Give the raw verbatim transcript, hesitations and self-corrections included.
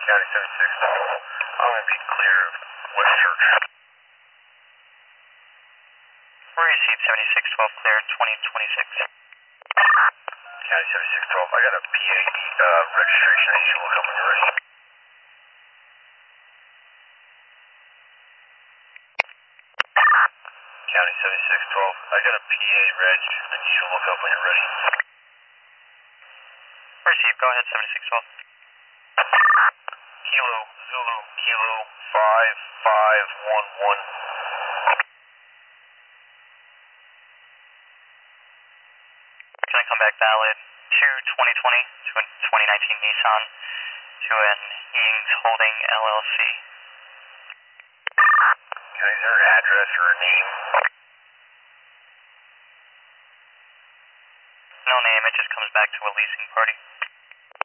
County seventy-six, I'm going to be clear of West Church. We received seventy-six twelve clear, twenty twenty-six. County seventy-six twelve, I got a P A uh, registration. I need you to look up when you're ready. County seventy-six twelve, I got a P A reg. I need you to look up when you're ready. Received, go ahead, seventy-six twelve. Kilo, Zulu, Kilo, five five one one. Can I come back valid to twenty twenty, to a twenty nineteen Nissan, to an Ings Holding L L C? Okay, is there an address or a name? No name, it just comes back to a leasing party.